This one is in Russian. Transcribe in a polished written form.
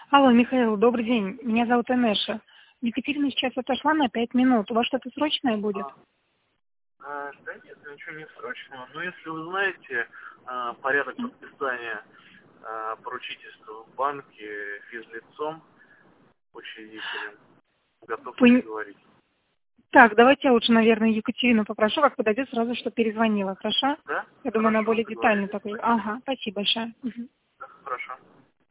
Алло, Михаил, добрый день. Меня зовут Инеша. Екатерина сейчас отошла на 5 минут. У вас что-то срочное будет? Да нет, ничего не срочного. Но если вы знаете порядок подписания поручительства в банке физлицом, учредителем, готов переговорить. Так, давайте я лучше, наверное, Екатерину попрошу, как подойдет, сразу, что перезвонила, хорошо? Да? Я думаю, она Хорошо, более детально договорились. такой. Ага, спасибо большое. Да, хорошо.